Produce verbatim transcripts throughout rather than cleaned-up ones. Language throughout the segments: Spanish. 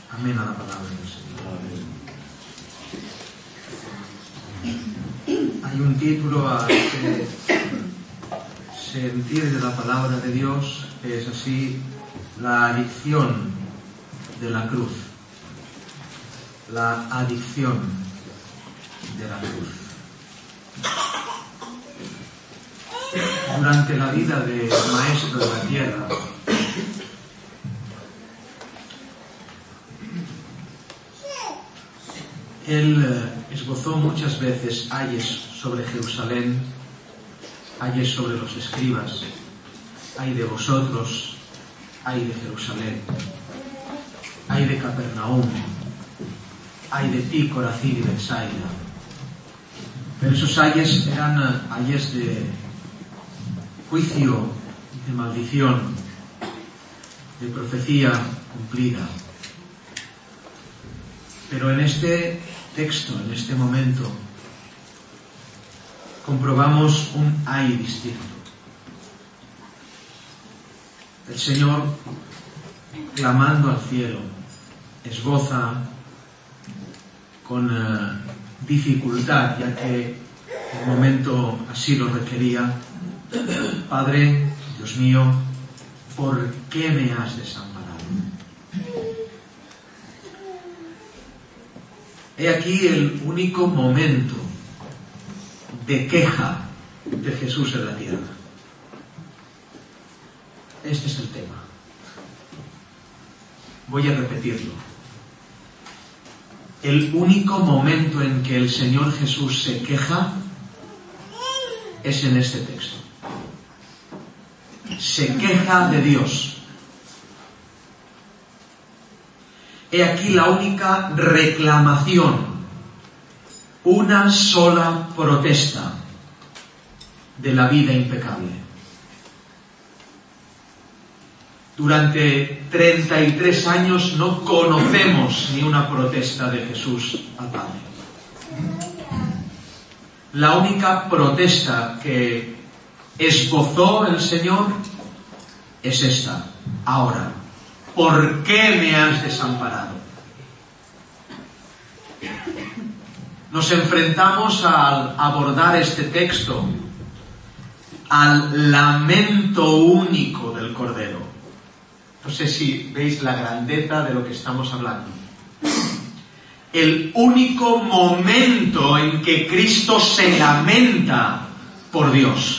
Amén a la palabra del Señor. Hay un título al que se entiende la palabra de Dios, que es así: la adicción de la cruz. La adicción de la cruz. Durante la vida del Maestro de la Tierra, él esbozó muchas veces ayes sobre Jerusalén, ayes sobre los escribas, ay de vosotros, ay de Jerusalén, ay de Capernaum, ay de ti, Corazín y Betsaida. Pero esos ayes eran ayes de juicio, de maldición, de profecía cumplida. Pero en este texto, en este momento, comprobamos un ay distinto. El Señor, clamando al cielo, esboza con uh, dificultad, ya que el momento así lo requería: Padre, Dios mío, ¿por qué me has desamparado? He aquí el único momento de queja de Jesús en la tierra. Este es el tema. Voy a repetirlo. El único momento en que el Señor Jesús se queja es en este texto. Se queja de Dios. He aquí la única reclamación, una sola protesta de la vida impecable. Durante treinta y tres años no conocemos ni una protesta de Jesús al Padre. La única protesta que esbozó el Señor es esta: ahora, ¿por qué me has desamparado? Nos enfrentamos al abordar este texto al lamento único del Cordero. No sé si veis la grandeza de lo que estamos hablando. El único momento en que Cristo se lamenta por Dios.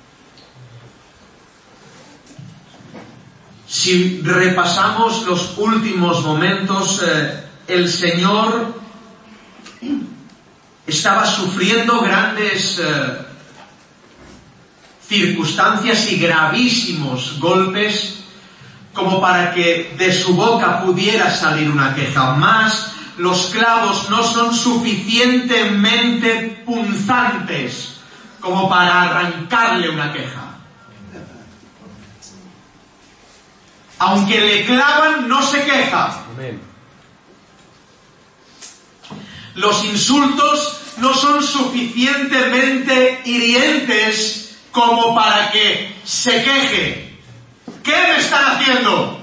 Si repasamos los últimos momentos, eh, el Señor estaba sufriendo grandes eh, circunstancias y gravísimos golpes como para que de su boca pudiera salir una queja. Más, los clavos no son suficientemente punzantes como para arrancarle una queja. Aunque le clavan, no se queja. Amén. Los insultos no son suficientemente hirientes como para que se queje. ¿Qué me están haciendo?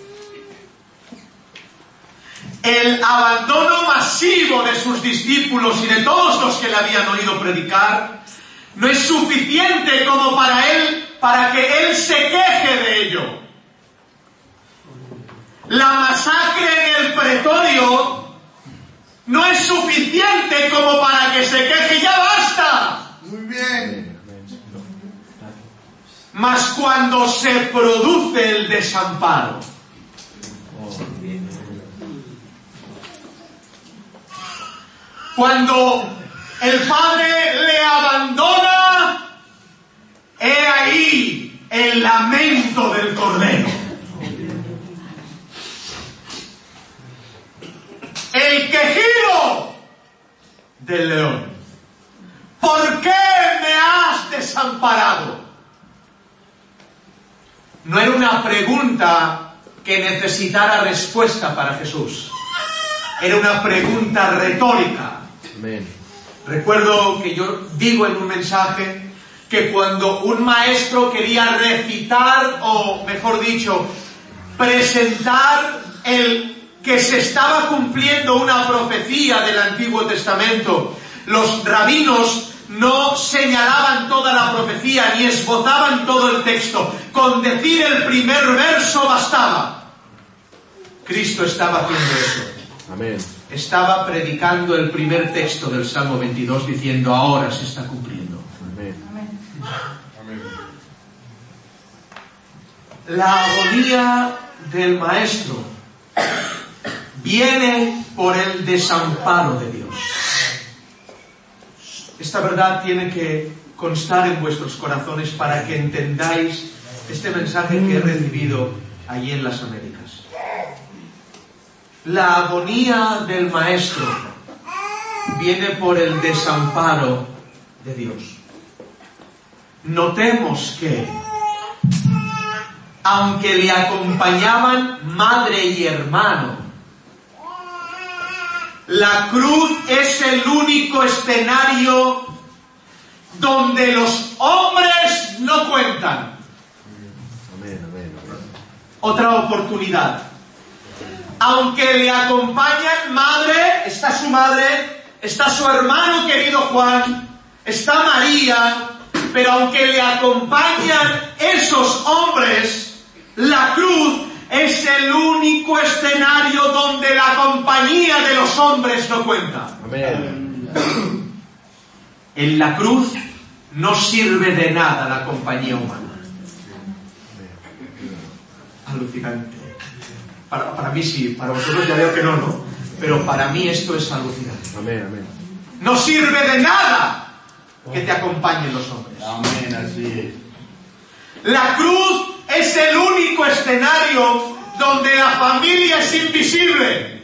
El abandono masivo de sus discípulos y de todos los que le habían oído predicar no es suficiente como para él, para que él se queje de ello. La masacre en el pretorio no es suficiente como para que se queje. ¡Ya basta! Muy bien. Mas cuando se produce el desamparo, cuando el Padre le abandona, he ahí el lamento del Cordero. El quejido del león. ¿Por qué me has desamparado? No era una pregunta que necesitara respuesta para Jesús. Era una pregunta retórica. Amén. Recuerdo que yo digo en un mensaje que cuando un maestro quería recitar, o mejor dicho, presentar el que se estaba cumpliendo una profecía del Antiguo Testamento, los rabinos no señalaban toda la profecía ni esbozaban todo el texto. Con decir el primer verso bastaba. Cristo estaba haciendo eso. Amén. Estaba predicando el primer texto del Salmo veintidós diciendo: ahora se está cumpliendo. Amén. Amén. La agonía del Maestro viene por el desamparo de Dios. Esta verdad tiene que constar en vuestros corazones para que entendáis este mensaje que he recibido allí en las Américas. La agonía del Maestro viene por el desamparo de Dios. Notemos que, aunque le acompañaban madre y hermano, la cruz es el único escenario donde los hombres no cuentan. Amén, amén, amén. Otra oportunidad. Aunque le acompañan madre, está su madre, está su hermano querido Juan, está María, pero aunque le acompañan esos hombres, la cruz es el único escenario donde la compañía de los hombres no cuenta. Amén. En la cruz no sirve de nada la compañía humana. Alucinante. Para, para mí sí, para vosotros ya veo que no, no. Pero para mí esto es alucinante. Amén, amén. No sirve de nada que te acompañen los hombres. Amén, así es. La cruz es el único escenario donde la familia es invisible.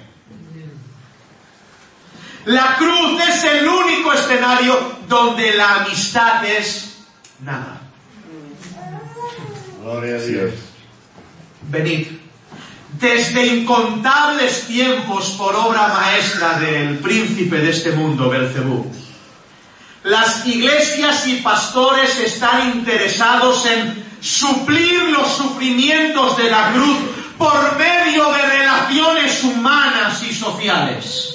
La cruz es el único escenario donde la amistad es nada. Gloria a Dios. Venid. Desde incontables tiempos, por obra maestra del príncipe de este mundo, Belcebú, las iglesias y pastores están interesados en suplir los sufrimientos de la cruz por medio de relaciones humanas y sociales.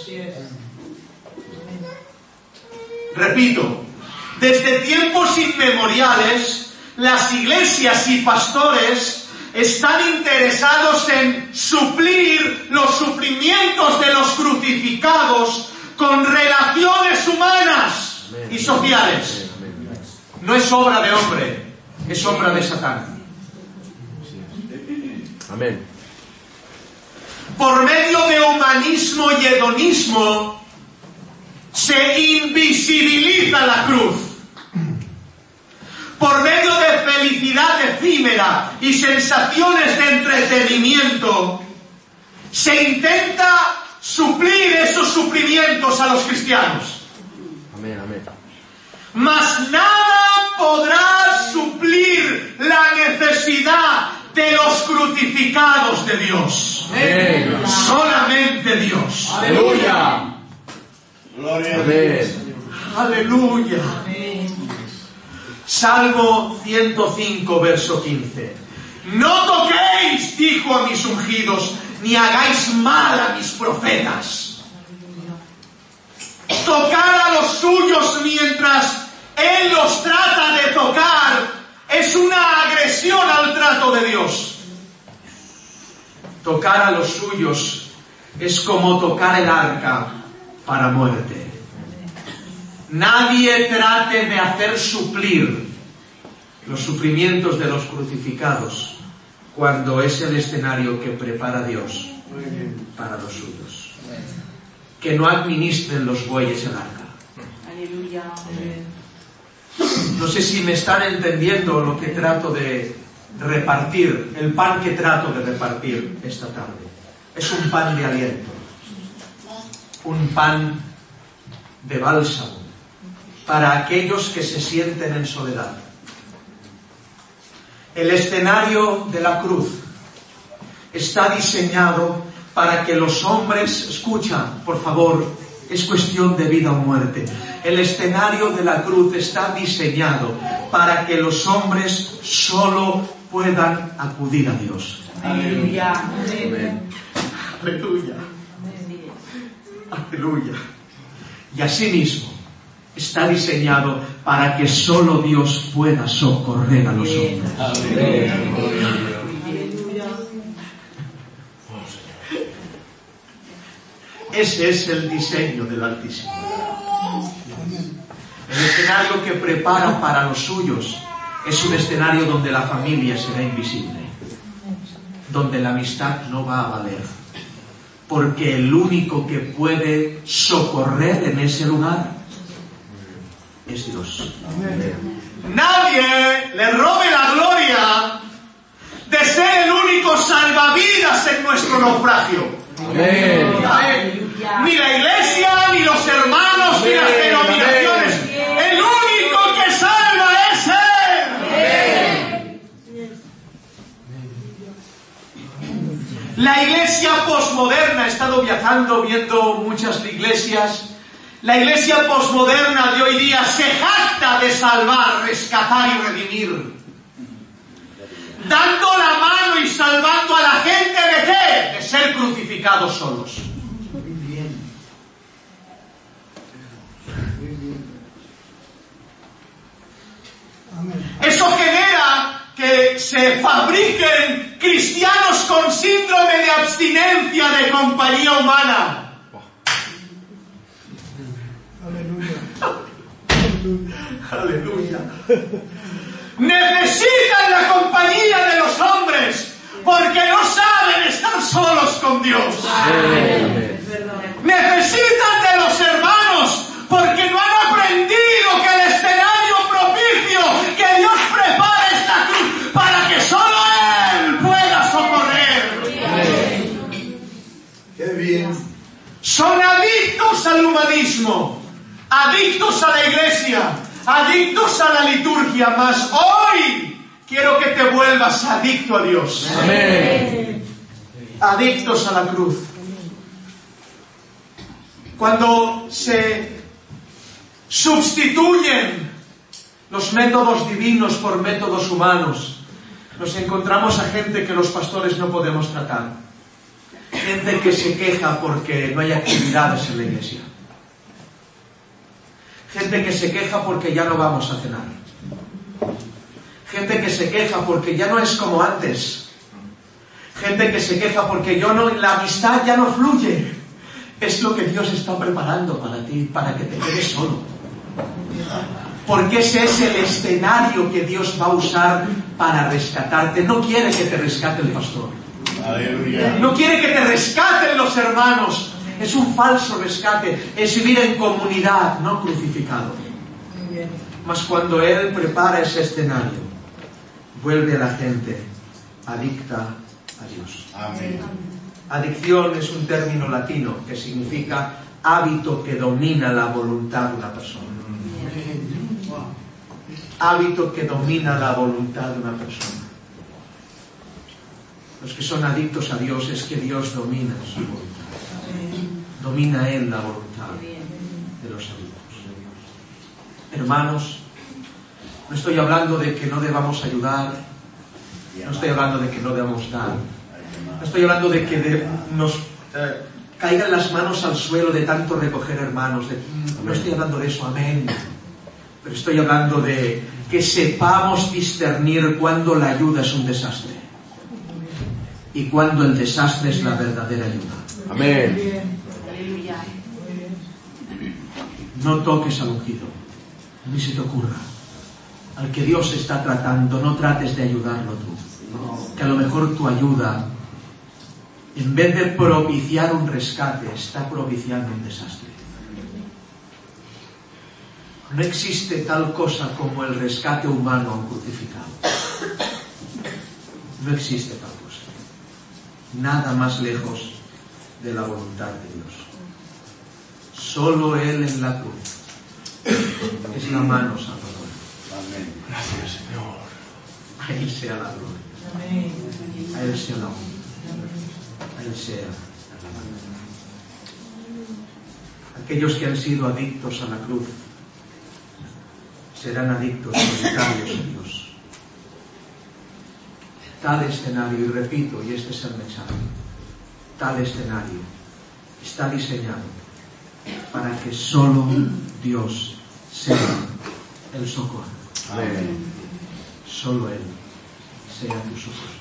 Repito, desde tiempos inmemoriales, las iglesias y pastores están interesados en suplir los sufrimientos de los crucificados con relaciones humanas y sociales. No es obra de hombre, es obra de Satán. Amén. Por medio de humanismo y hedonismo se invisibiliza la cruz. Por medio de felicidad efímera y sensaciones de entretenimiento, se intenta suplir esos sufrimientos a los cristianos. Amén, amén. Mas nada podrá suplir la necesidad de los crucificados de Dios. Amén. Solamente Dios. Aleluya. Gloria a Dios. Amén. Aleluya. Salmo ciento cinco, verso quince. No toquéis, dijo a mis ungidos, ni hagáis mal a mis profetas. Tocar a los suyos mientras Él los trata de tocar es una agresión al trato de Dios. Tocar a los suyos es como tocar el arca para muerte. Nadie trate de hacer suplir los sufrimientos de los crucificados cuando es el escenario que prepara Dios para los suyos. Que no administren los bueyes el arca. Aleluya. No sé si me están entendiendo lo que trato de repartir, el pan que trato de repartir esta tarde. Es un pan de aliento, un pan de bálsamo para aquellos que se sienten en soledad. El escenario de la cruz está diseñado para que los hombres, escucha, por favor, es cuestión de vida o muerte. El escenario de la cruz está diseñado para que los hombres solo puedan acudir a Dios. Aleluya. Amén. Aleluya. Aleluya. Y asimismo está diseñado para que solo Dios pueda socorrer a los hombres. Ese es el diseño del Altísimo. El escenario que prepara para los suyos es un escenario donde la familia será invisible, donde la amistad no va a valer, porque el único que puede socorrer en ese lugar es Dios. Nadie le robe la gloria de ser el único salvavidas en nuestro naufragio. Amén. Ni la iglesia, ni los hermanos, ni las denominaciones. El único que salva es Él. La iglesia posmoderna, he estado viajando viendo muchas iglesias. La iglesia posmoderna de hoy día se jacta de salvar, rescatar y redimir, dando la mano y salvando a la gente de qué? De ser crucificados solos. Eso genera que se fabriquen cristianos con síndrome de abstinencia de compañía humana. Aleluya. Necesitan la compañía de los hombres porque no saben estar solos con Dios. Necesitan de los hermanos porque no han aprendido que el escenario propicio que Dios prepara es la cruz para que solo Él pueda socorrer. Qué bien. Son adictos al humanismo, adictos a la iglesia, adictos a la liturgia, mas hoy quiero que te vuelvas adicto a Dios. Amén. Adictos a la cruz. Cuando se sustituyen los métodos divinos por métodos humanos, nos encontramos a gente que los pastores no podemos tratar. Gente que se queja porque no hay actividades en la iglesia. Gente que se queja porque ya no vamos a cenar. Gente que se queja porque ya no es como antes. Gente que se queja porque yo no, la amistad ya no fluye. Es lo que Dios está preparando para ti, para que te quedes solo. Porque ese es el escenario que Dios va a usar para rescatarte. No quiere que te rescate el pastor. Aleluya. No quiere que te rescaten los hermanos. Es un falso rescate. Es vivir en comunidad, no crucificado. Mas cuando Él prepara ese escenario, vuelve a la gente adicta a Dios. Amén. Adicción es un término latino que significa hábito que domina la voluntad de una persona. Hábito que domina la voluntad de una persona. Los que son adictos a Dios es que Dios domina su voluntad. Domina Él la voluntad de los adictos. Hermanos, no estoy hablando de que no debamos ayudar, no estoy hablando de que no debamos dar, no estoy hablando de que de, nos eh, caigan las manos al suelo de tanto recoger hermanos, de, no estoy hablando de eso, amén. Pero estoy hablando de que sepamos discernir cuándo la ayuda es un desastre y cuándo el desastre es la verdadera ayuda. Amén. No toques al ungido, ni se te ocurra. Al que Dios está tratando, no trates de ayudarlo tú. Que a lo mejor tu ayuda, en vez de propiciar un rescate, está propiciando un desastre. No existe tal cosa como el rescate humano a un crucificado. No existe tal cosa. Nada más lejos de la voluntad de Dios. Solo Él en la cruz es la mano salvadora. Amén. Gracias, Señor. A Él sea la gloria. A Él sea la honra. A Él sea la alabanza. Aquellos que han sido adictos a la cruz serán adictos solitarios a Dios. Tal escenario, y repito, y este es el mensaje, tal escenario está diseñado para que solo Dios sea el socorro. Amén. Solo Él sea tu socorro.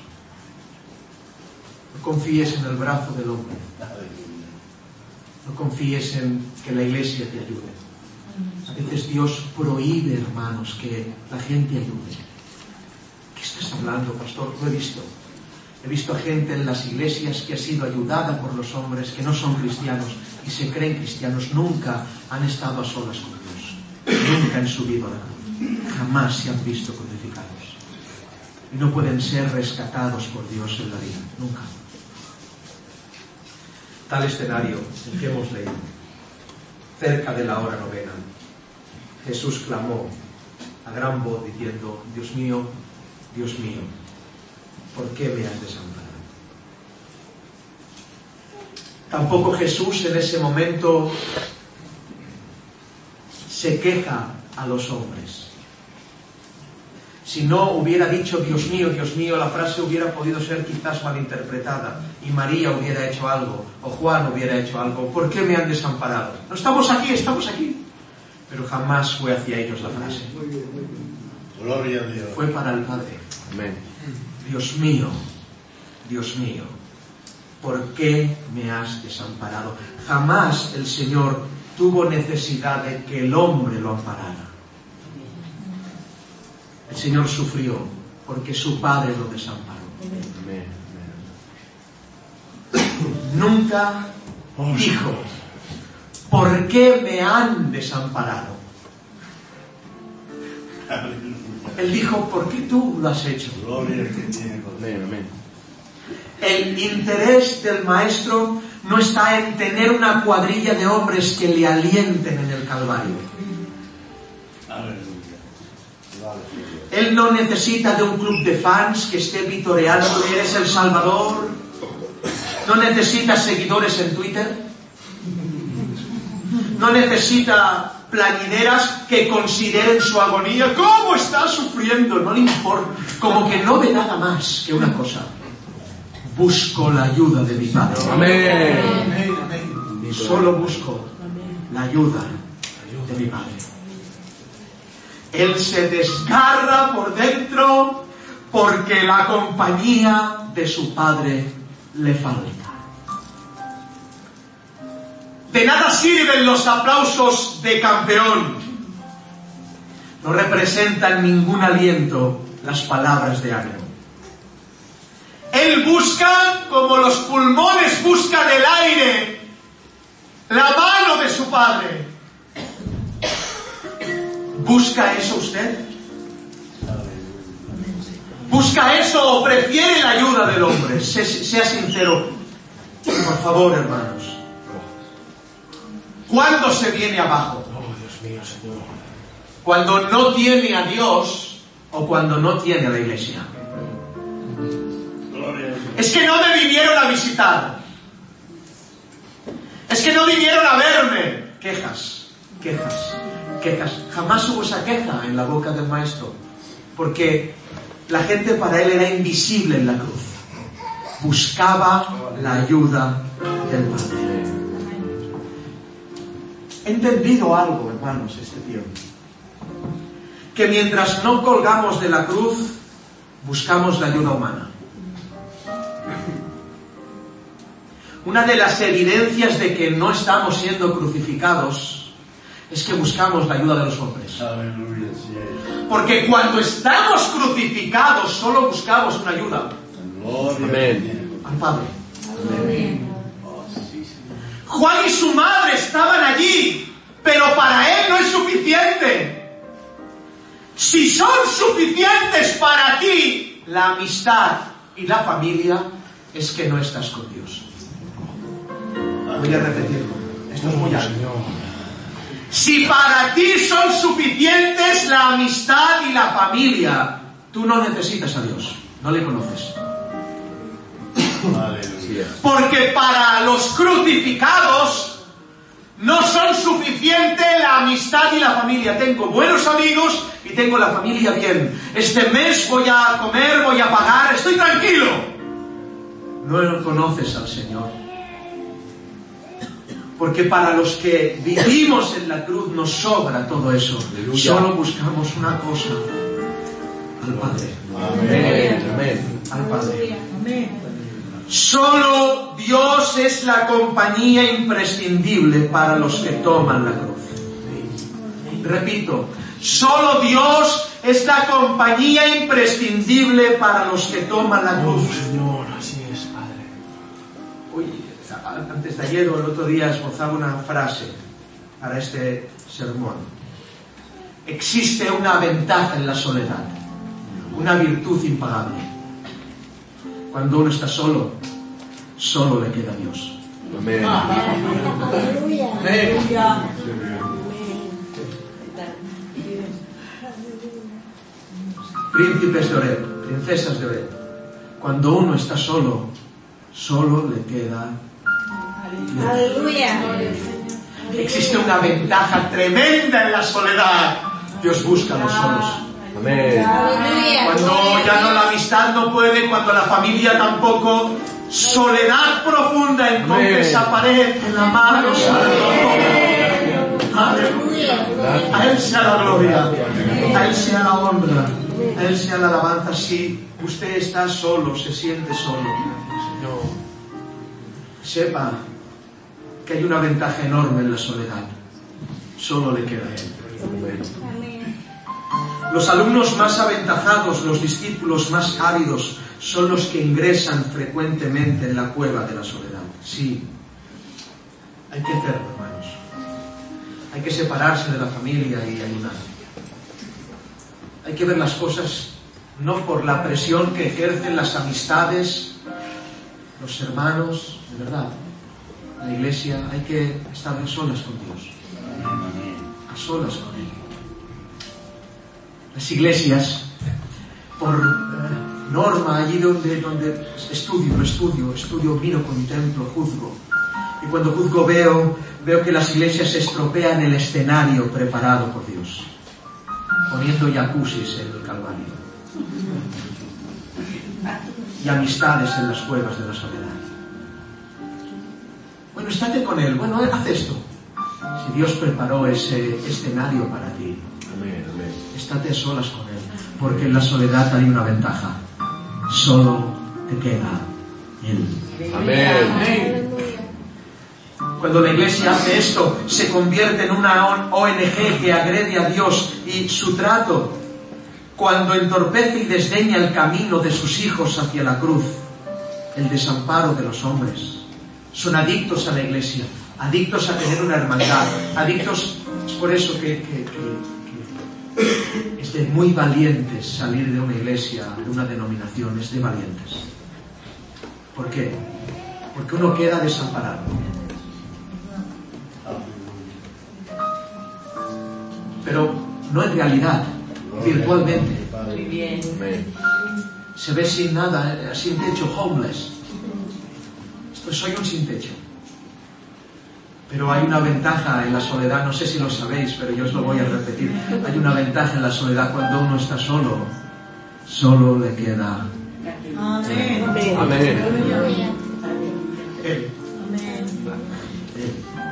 No confíes en el brazo del hombre. No confíes en que la iglesia te ayude. A veces Dios prohíbe, hermanos, que la gente ayude. ¿Qué estás hablando, pastor? Lo he visto. He visto a gente en las iglesias que ha sido ayudada por los hombres que no son cristianos y se creen cristianos. Nunca han estado a solas con Dios. Nunca han subido a la cruz. Jamás se han visto crucificados. Y no pueden ser rescatados por Dios en la vida. Nunca. Tal escenario, el que hemos leído, cerca de la hora novena, Jesús clamó a gran voz diciendo: Dios mío, Dios mío, ¿por qué me has desamparado? Tampoco Jesús en ese momento se queja a los hombres. Si no hubiera dicho Dios mío, Dios mío, la frase hubiera podido ser quizás malinterpretada y María hubiera hecho algo o Juan hubiera hecho algo. ¿Por qué me han desamparado? No estamos aquí, estamos aquí. Pero jamás fue hacia ellos la frase. Gloria a Dios. Fue para el Padre. Amén. Dios mío, Dios mío, ¿por qué me has desamparado? Jamás el Señor tuvo necesidad de que el hombre lo amparara. El Señor sufrió porque su Padre lo desamparó. Amén. Nunca dijo: ¿por qué me han desamparado? Él dijo: ¿por qué tú lo has hecho? Gloria al que tiene Amén. Amén. El interés del Maestro no está en tener una cuadrilla de hombres que le alienten en el Calvario. Aleluya. Él no necesita de un club de fans que esté vitoreando: eres el Salvador. No necesita seguidores en Twitter. No necesita plañideras que consideren su agonía. ¿Cómo está sufriendo? No le importa. Como que no ve nada más que una cosa: busco la ayuda de mi Padre. Amén. Solo busco la ayuda de mi Padre. Él se desgarra por dentro porque la compañía de su Padre le falta. De nada sirven los aplausos de campeón. No representan ningún aliento las palabras de ánimo. Él busca, como los pulmones buscan el aire, la mano de su Padre. ¿Busca eso usted? ¿Busca eso o prefiere la ayuda del hombre? Sé, sea sincero, por favor, hermanos. ¿Cuándo se viene abajo? Oh, Dios mío, Señor. ¿Cuando no tiene a Dios o cuando no tiene a la iglesia? Gloria a Dios. Es que no me vinieron a visitar. Es que no vinieron a verme. Quejas, quejas, quejas. Jamás hubo esa queja en la boca del Maestro, porque la gente para él era invisible en la cruz. Buscaba la ayuda del Padre. He entendido algo, hermanos, este tiempo. Que mientras no colgamos de la cruz, buscamos la ayuda humana. Una de las evidencias de que no estamos siendo crucificados es que buscamos la ayuda de los hombres. Aleluya, sí. Porque cuando estamos crucificados solo buscamos una ayuda: Gloria Amén. al Padre. Amén. Juan y su madre estaban allí, pero para él no es suficiente. Si son suficientes para ti la amistad y la familia, es que no estás con Dios. Voy a repetirlo. Esto es muy alto. Si para ti son suficientes la amistad y la familia, tú no necesitas a Dios, no le conoces. Aleluya. Porque para los crucificados no son suficientes la amistad y la familia. Tengo buenos amigos y tengo la familia bien. Este mes voy a comer, voy a pagar, estoy tranquilo. No conoces al Señor. Porque para los que vivimos en la cruz nos sobra todo eso. Aleluya. Solo buscamos una cosa: al Padre. Amén. Amén. Al Padre. Solo Dios es la compañía imprescindible para los que toman la cruz. Repito, solo Dios es la compañía imprescindible para los que toman la cruz. Señor, así es, Padre. Uy, antes de ayer o el otro día esbozaba una frase para este sermón. Existe una ventaja en la soledad, una virtud impagable. Cuando uno está solo, solo le queda Dios. Amén. Aleluya. Príncipes de Oreb, princesas de Oreb, cuando uno está solo, solo le queda Dios. Aleluya. Existe una ventaja tremenda en la soledad. Dios busca a los solos. Amén. Aleluya. Cuando ya no la amistad no puede, cuando la familia tampoco, soledad profunda, entonces Amén. aparece la mano santo. Aleluya. A Él sea la gloria, a Él sea la honra, a Él sea la alabanza. Si usted está solo, se siente solo, sepa que hay una ventaja enorme en la soledad. Solo le queda a Él. Amén. Los alumnos más aventajados, los discípulos más ávidos, son los que ingresan frecuentemente en la cueva de la soledad. Sí, hay que hacerlo, hermanos. Hay que separarse de la familia y ayunar. Hay que ver las cosas no por la presión que ejercen las amistades, los hermanos, de verdad. La iglesia, hay que estar a solas con Dios. A solas con Él. Las iglesias, por eh, norma, allí donde, donde estudio, estudio, estudio, miro, contemplo, juzgo. Y cuando juzgo veo, veo que las iglesias se estropean el escenario preparado por Dios, poniendo jacuzzis en el Calvario y amistades en las cuevas de la soledad. Bueno, estate con Él. Bueno, haz esto. Si Dios preparó ese escenario para ti, Amén. Amén. estate a solas con Él, porque en la soledad hay una ventaja. Solo te queda Él. Amén. Cuando la iglesia hace esto, se convierte en una O N G que agrede a Dios y su trato. Cuando entorpece y desdeña el camino de sus hijos hacia la cruz, el desamparo de los hombres. Son adictos a la iglesia, adictos a tener una hermandad, adictos. Es por eso que, que, que, que es de muy valientes salir de una iglesia, de una denominación, es de valientes. ¿Por qué? Porque uno queda desamparado. Pero no en realidad, virtualmente. Muy bien. Amén. Se ve sin nada, eh, sin techo, homeless. Esto, soy un sin techo. Pero hay una ventaja en la soledad, no sé si lo sabéis, pero yo os lo voy a repetir. Hay una ventaja en la soledad cuando uno está solo. Solo le queda Amén. Amén. Él. Él.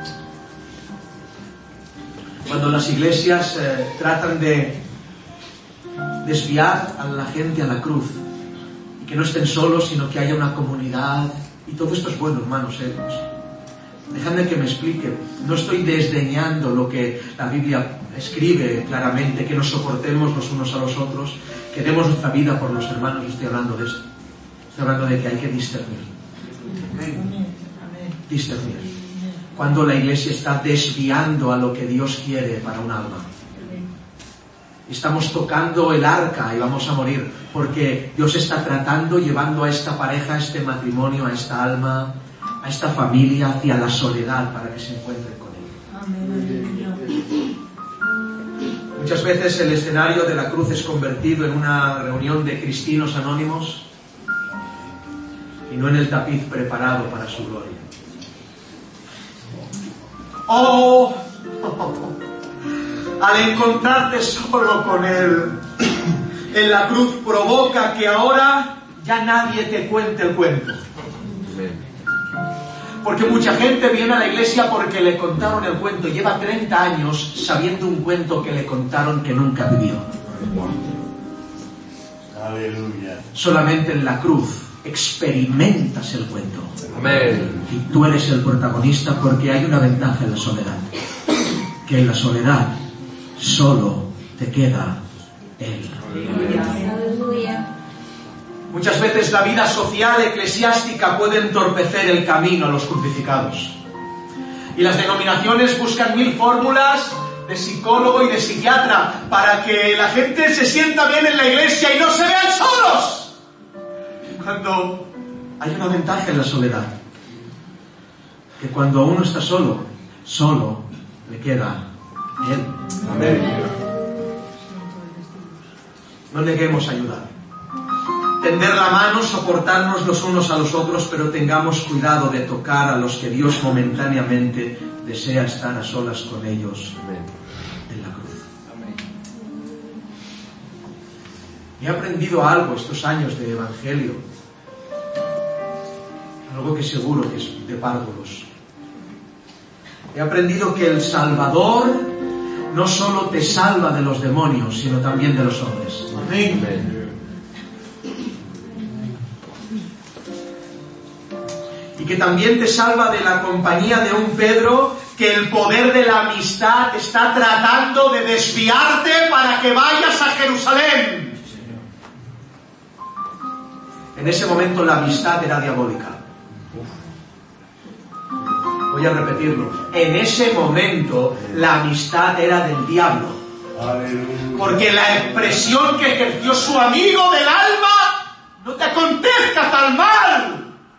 Cuando las iglesias eh, tratan de desviar a la gente a la cruz y que no estén solos, sino que haya una comunidad, y todo esto es bueno, hermanos, eh, pues, dejadme que me explique. No estoy desdeñando lo que la Biblia escribe claramente, que nos soportemos los unos a los otros, que demos nuestra vida por los hermanos. Estoy hablando de esto. Estoy hablando de que hay que discernir. Discernir. Cuando la iglesia está desviando a lo que Dios quiere para un alma. Estamos tocando el arca y vamos a morir, porque Dios está tratando, llevando a esta pareja, a este matrimonio, a esta alma, a esta familia hacia la soledad para que se encuentren con Él. Muchas veces el escenario de la cruz es convertido en una reunión de cristinos anónimos y no en el tapiz preparado para su gloria. ¡Oh! Al encontrarte solo con Él en la cruz provoca que ahora ya nadie te cuente el cuento. Porque mucha gente viene a la iglesia porque le contaron el cuento. Lleva treinta años sabiendo un cuento que le contaron que nunca vivió. Aleluya. Solamente en la cruz experimentas el cuento. Amén. Y tú eres el protagonista, porque hay una ventaja en la soledad. Que en la soledad solo te queda Él. Aleluya. Muchas veces la vida social eclesiástica puede entorpecer el camino a los crucificados. Y las denominaciones buscan mil fórmulas de psicólogo y de psiquiatra para que la gente se sienta bien en la iglesia y no se vean solos. Cuando hay una ventaja en la soledad, que cuando uno está solo, solo le queda Él. Amén. No neguemos ayudar. Tender la mano, soportarnos los unos a los otros, pero tengamos cuidado de tocar a los que Dios momentáneamente desea estar a solas con ellos en la cruz. He aprendido algo estos años de evangelio, algo que seguro que es de párvulos. He aprendido que el Salvador no solo te salva de los demonios, sino también de los hombres. Amén. Y que también te salva de la compañía de un Pedro que el poder de la amistad está tratando de desviarte para que vayas a Jerusalén. En ese momento la amistad era diabólica. Voy a repetirlo. En ese momento la amistad era del diablo. Aleluya. Porque la expresión que ejerció su amigo del alma: no te acontezca tal mal.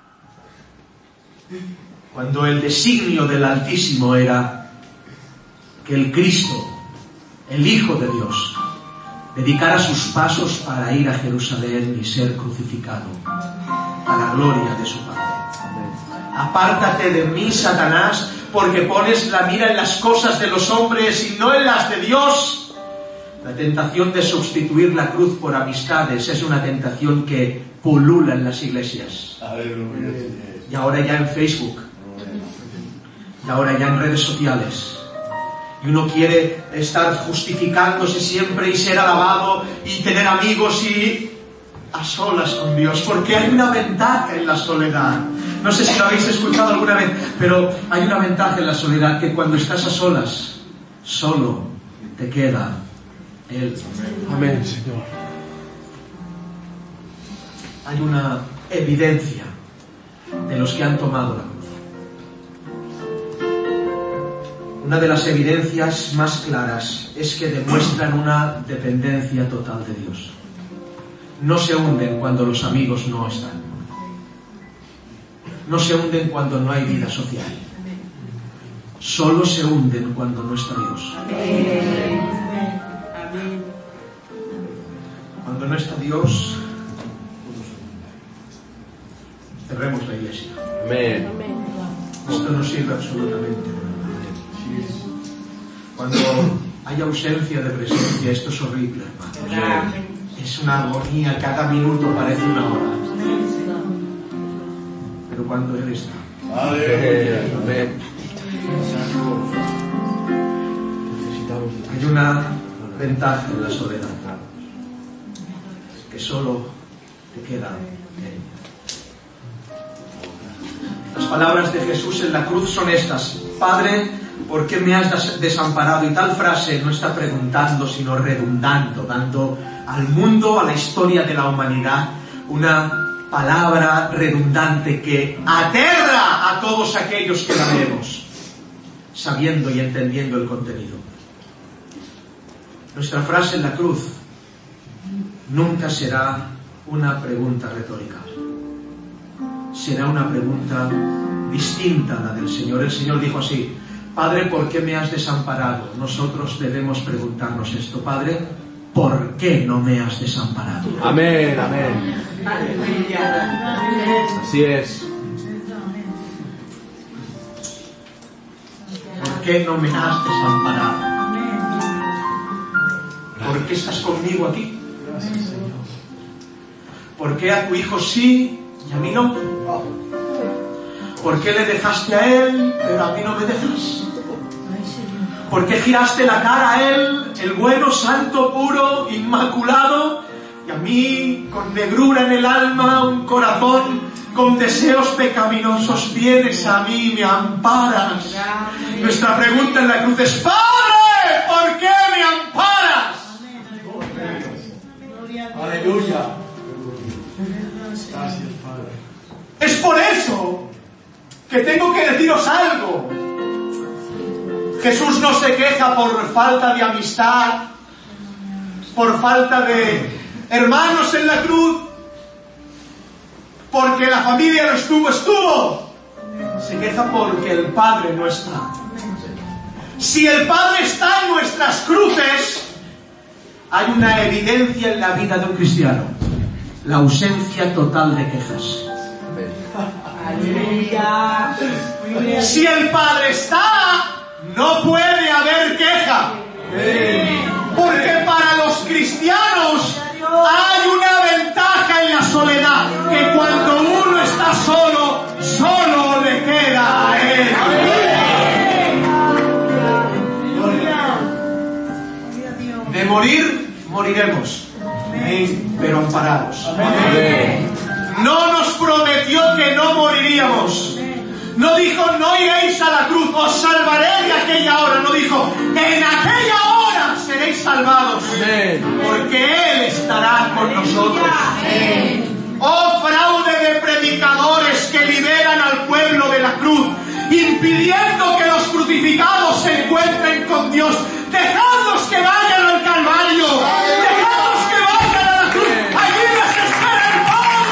Cuando el designio del Altísimo era que el Cristo, el Hijo de Dios, dedicara sus pasos para ir a Jerusalén y ser crucificado a la gloria de su Padre. Apártate de mí, Satanás, porque pones la mira en las cosas de los hombres y no en las de Dios. La tentación de sustituir la cruz por amistades es una tentación que pulula en las iglesias. Aleluya. Y ahora ya en Facebook. Y ahora ya en redes sociales. Y uno quiere estar justificándose siempre y ser alabado y tener amigos y a solas con Dios, porque hay una ventaja en la soledad. No sé si lo habéis escuchado alguna vez, pero hay una ventaja en la soledad, que cuando estás a solas, solo te queda Él. Amén, Señor. Hay una evidencia de los que han tomado la cruz. Una de las evidencias más claras es que demuestran una dependencia total de Dios. No se hunden cuando los amigos no están. No se hunden cuando no hay vida social. Solo se hunden cuando no está Dios. Cuando no está Dios, cerremos la iglesia. Amén. Esto no sirve absolutamente. Cuando hay ausencia de presencia, esto es horrible, hermano. Es una agonía, cada minuto parece una hora. Pero cuando Él está, Aleluya. Amén. hay una ventaja en la soledad, que solo te queda Él. Las palabras de Jesús en la cruz son estas: Padre, ¿por qué me has desamparado? Y tal frase no está preguntando, sino redundando, dando al mundo, a la historia de la humanidad, una palabra redundante que aterra a todos aquellos que la leemos, sabiendo y entendiendo el contenido. Nuestra frase en la cruz nunca será una pregunta retórica. Será una pregunta distinta a la del Señor. El Señor dijo así: Padre, ¿por qué me has desamparado? Nosotros debemos preguntarnos esto: Padre, ¿por qué no me has desamparado? Amén, amén. Así es. ¿Por qué no me has desamparado? ¿Por qué estás conmigo aquí? ¿Por qué a tu hijo sí y a mí no? ¿Por qué le dejaste a él, pero a mí no me dejas? ¿Por qué giraste la cara a él, el bueno, santo, puro, inmaculado, y a mí, con negrura en el alma, un corazón con deseos pecaminosos, vienes a mí y me amparas? Nuestra pregunta en la cruz es: ¡Padre! ¿Por qué me amparas? Aleluya. Gracias, Padre. Es por eso que tengo que deciros algo. Jesús no se queja por falta de amistad, por falta de hermanos en la cruz, porque la familia no estuvo, estuvo. Se queja porque el Padre no está. Si el Padre está en nuestras cruces, hay una evidencia en la vida de un cristiano: la ausencia total de quejas. Aleluya. Si el Padre está, no puede haber queja. Porque para los cristianos hay una ventaja en la soledad, que cuando uno está solo, solo le queda a él. De morir, moriremos, pero amparados. No nos prometió que no moriríamos. No dijo: no iréis a la cruz, os salvaré de aquella hora. No dijo: en aquella hora seréis salvados. Porque Él estará con nosotros. Oh fraude de predicadores que liberan al pueblo de la cruz, impidiendo que los crucificados se encuentren con Dios. Dejadlos que vayan al Calvario. Dejadlos que vayan a la cruz. Allí les espera el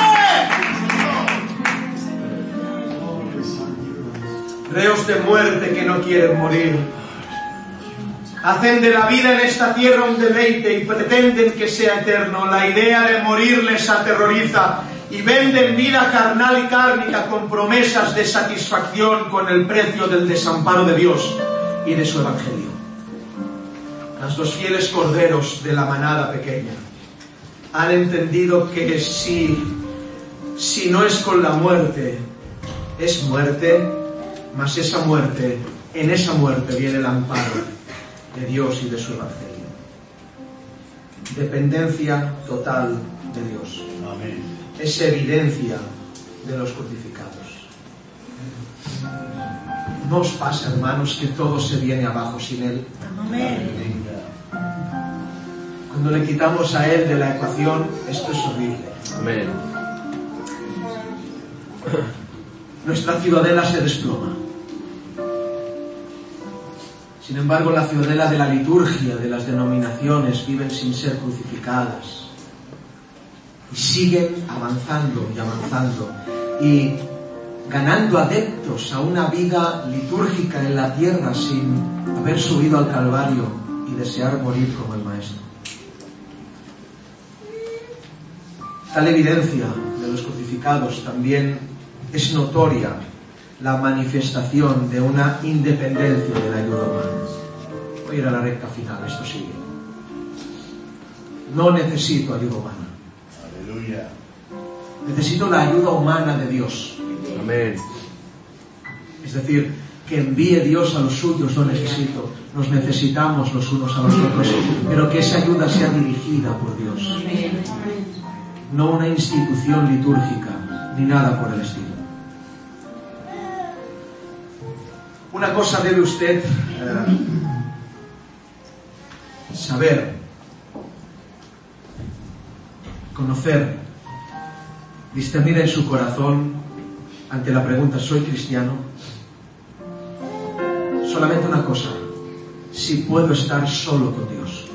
Padre. Reos de muerte que no quieren morir. Hacen de la vida en esta tierra un deleite y pretenden que sea eterno. La idea de morir les aterroriza y venden vida carnal y cárnica con promesas de satisfacción con el precio del desamparo de Dios y de su evangelio. Mas los fieles corderos de la manada pequeña han entendido que si, si no es con la muerte, es muerte, mas esa muerte, en esa muerte viene el amparo de Dios y de su evangelio. Dependencia total de Dios. Amén. Es evidencia de los crucificados. ¿No os pasa, hermanos, que todo se viene abajo sin Él? Amén. Cuando le quitamos a Él de la ecuación, esto es horrible. Amén. Nuestra ciudadela se desploma. Sin embargo, la ciudadela de la liturgia, de las denominaciones, viven sin ser crucificadas. Y siguen avanzando y avanzando. Y ganando adeptos a una vida litúrgica en la tierra sin haber subido al Calvario y desear morir como el Maestro. Tal evidencia de los crucificados también es notoria la manifestación de una independencia de la ayuda humana. Voy a ir a la recta final, esto sigue. No necesito ayuda humana. Aleluya. Necesito la ayuda humana de Dios. Amén. Es decir, que envíe Dios a los suyos no necesito. Nos necesitamos los unos a los otros, pero que esa ayuda sea dirigida por Dios. No una institución litúrgica, ni nada por el estilo. Una cosa debe usted eh, saber, conocer, discernir en su corazón ante la pregunta: ¿soy cristiano? Solamente una cosa: si puedo estar solo con Dios.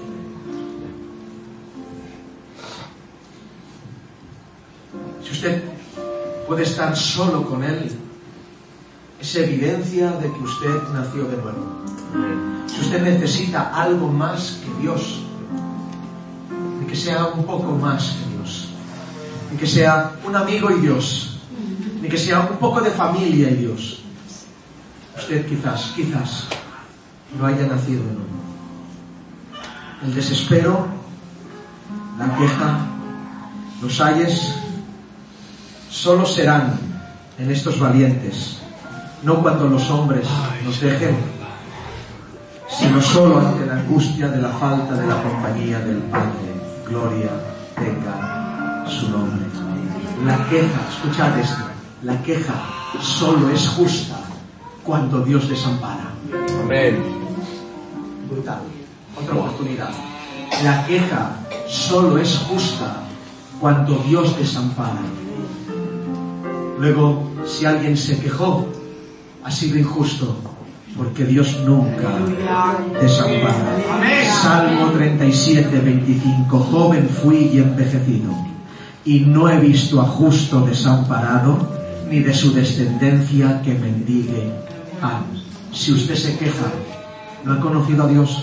Si usted puede estar solo con Él, es evidencia de que usted nació de nuevo. Si usted necesita algo más que Dios, de que sea un poco más que Dios, de que sea un amigo y Dios, de que sea un poco de familia y Dios, usted quizás, quizás no haya nacido de nuevo. El desespero, la queja, los ayes, solo serán en estos valientes no cuando los hombres nos dejen, sino solo ante la angustia de la falta de la compañía del Padre. Gloria tenga su nombre. La queja, escuchad esto, la queja solo es justa cuando Dios desampara. Amén. Brutal. Otra oportunidad. La queja solo es justa cuando Dios desampara. Luego, si alguien se quejó, ha sido injusto, porque Dios nunca desampara. Salmo treinta y siete, veinticinco. Joven fui y envejecido, y no he visto a justo desamparado, ni de su descendencia que mendigue pan. Si usted se queja, ¿no ha conocido a Dios?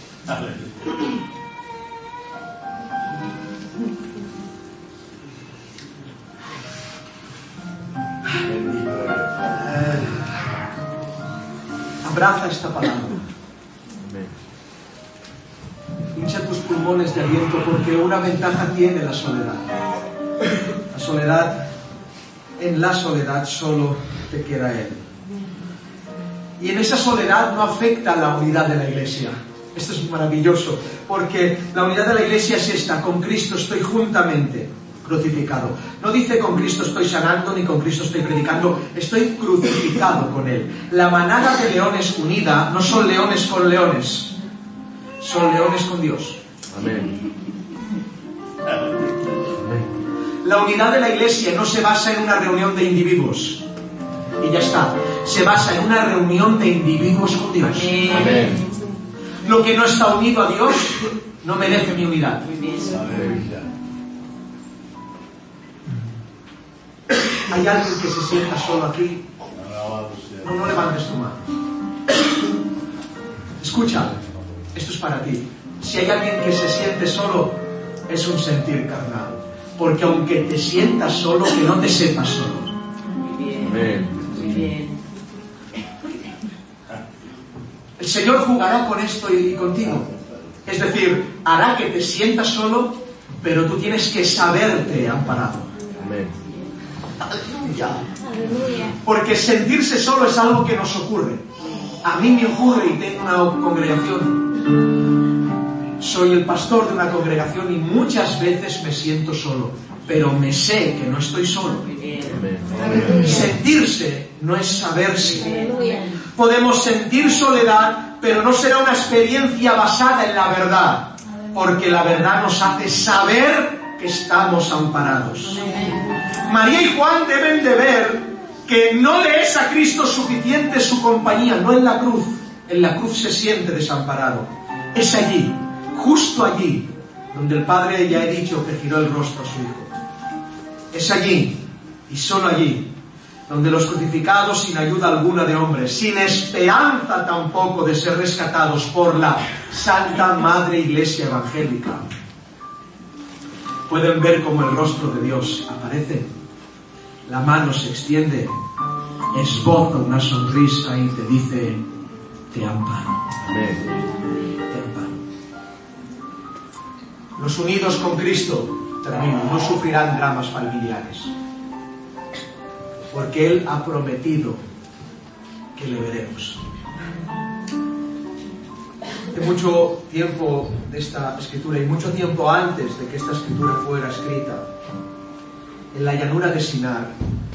Abraza esta palabra. Hincha tus pulmones de aliento, porque una ventaja tiene la soledad. La soledad, en la soledad solo te queda Él. Y en esa soledad no afecta la unidad de la iglesia. Esto es maravilloso, porque la unidad de la iglesia es esta: con Cristo estoy juntamente crucificado. No dice con Cristo estoy sanando, ni con Cristo estoy predicando, estoy crucificado con Él. La manada de leones unida no son leones con leones, son leones con Dios. Amén. La unidad de la iglesia no se basa en una reunión de individuos y ya está, se basa en una reunión de individuos con Dios. Amén. Lo que no está unido a Dios no merece mi unidad. ¿Hay alguien que se sienta solo aquí? No, no levantes tu mano. Escucha, esto es para ti. Si hay alguien que se siente solo, es un sentir carnal. Porque aunque te sientas solo, que no te sepas solo. Amén. Muy bien. El Señor jugará con esto y contigo. Es decir, hará que te sientas solo, pero tú tienes que saberte amparado. Amén. Aleluya. Aleluya. Porque sentirse solo es algo que nos ocurre. A mí me ocurre, y tengo una congregación. Soy el pastor de una congregación y muchas veces me siento solo, pero me sé que no estoy solo. Amén. Sentirse no es saberse. Aleluya. Podemos sentir soledad, pero no será una experiencia basada en la verdad, porque la verdad nos hace saber que estamos amparados. María y Juan deben de ver que no le es a Cristo suficiente su compañía, no en la cruz. En la cruz se siente desamparado. Es allí, justo allí, donde el Padre, ya he dicho, que giró el rostro a su Hijo. Es allí, y solo allí, donde los crucificados sin ayuda alguna de hombres, sin esperanza tampoco de ser rescatados por la Santa Madre Iglesia Evangélica, pueden ver cómo el rostro de Dios aparece, la mano se extiende, esboza una sonrisa y te dice: te amparo. Amén. Te amparo. Los unidos con Cristo, termino, no sufrirán dramas familiares, porque Él ha prometido que le veremos. Hace mucho tiempo de esta escritura, y mucho tiempo antes de que esta escritura fuera escrita, en la llanura de Sinar,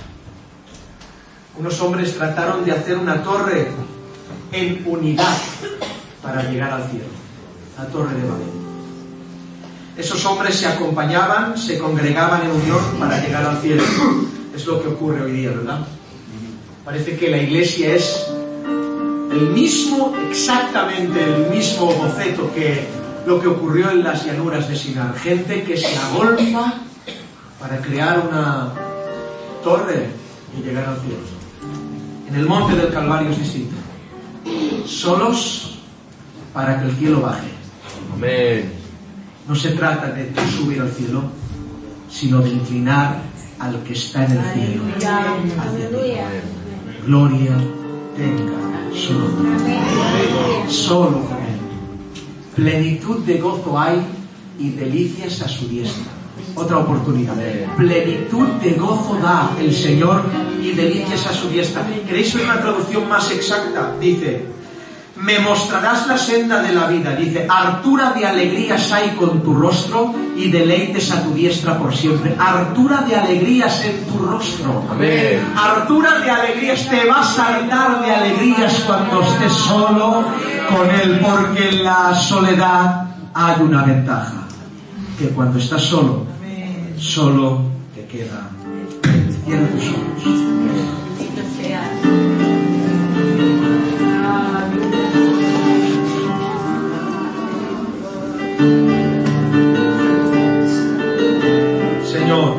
unos hombres trataron de hacer una torre en unidad para llegar al cielo, la torre de Babel. Esos hombres se acompañaban, se congregaban en unión para llegar al cielo. Es lo que ocurre hoy día, ¿verdad? Parece que la iglesia es el mismo, exactamente el mismo boceto que lo que ocurrió en las llanuras de Sinar. Gente que se agolpa para crear una torre y llegar al cielo. En el monte del Calvario es distinto. Solos para que el cielo baje. Amén. No se trata de tú subir al cielo, sino de inclinar al que está en el cielo hacia ti. Gloria tenga su nombre. Solo con Él. Plenitud de gozo hay y delicias a su diestra. Otra oportunidad. Plenitud de gozo da el Señor y delicias a su diestra. ¿Queréis una traducción más exacta? Dice, me mostrarás la senda de la vida. Dice, hartura de alegrías hay con tu rostro y deleites a tu diestra por siempre. Hartura de alegrías en tu rostro. Amén. Hartura de alegrías. Te vas a hartar de alegrías cuando estés solo con Él, porque en la soledad hay una ventaja, que cuando estás solo, solo te queda. Cierra tus ojos. Bendito seas. Señor,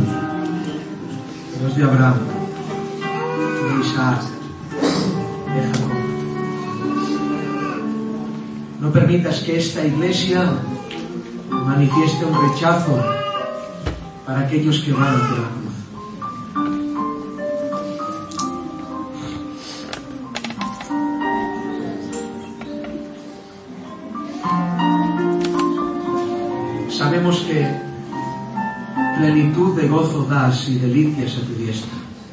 Dios de Abraham, de Isaac, de Jacob, no permitas que esta iglesia manifieste un rechazo para aquellos que van ante la cruz. Sabemos que plenitud de gozo das y delicias a tu diestra.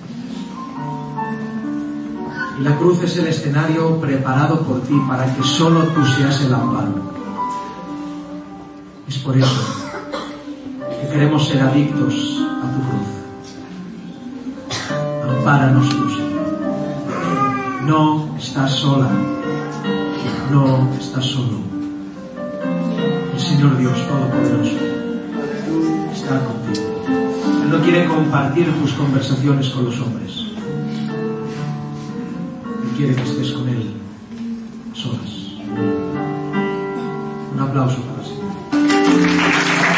Y la cruz es el escenario preparado por ti para que solo tú seas el amparo. Es por eso que queremos ser adictos a tu cruz. Ampáranos tú, Señor. No estás sola. No estás solo. El Señor Dios Todopoderoso está contigo. Él no quiere compartir tus conversaciones con los hombres. Él quiere que estés con Él solas. Un aplauso para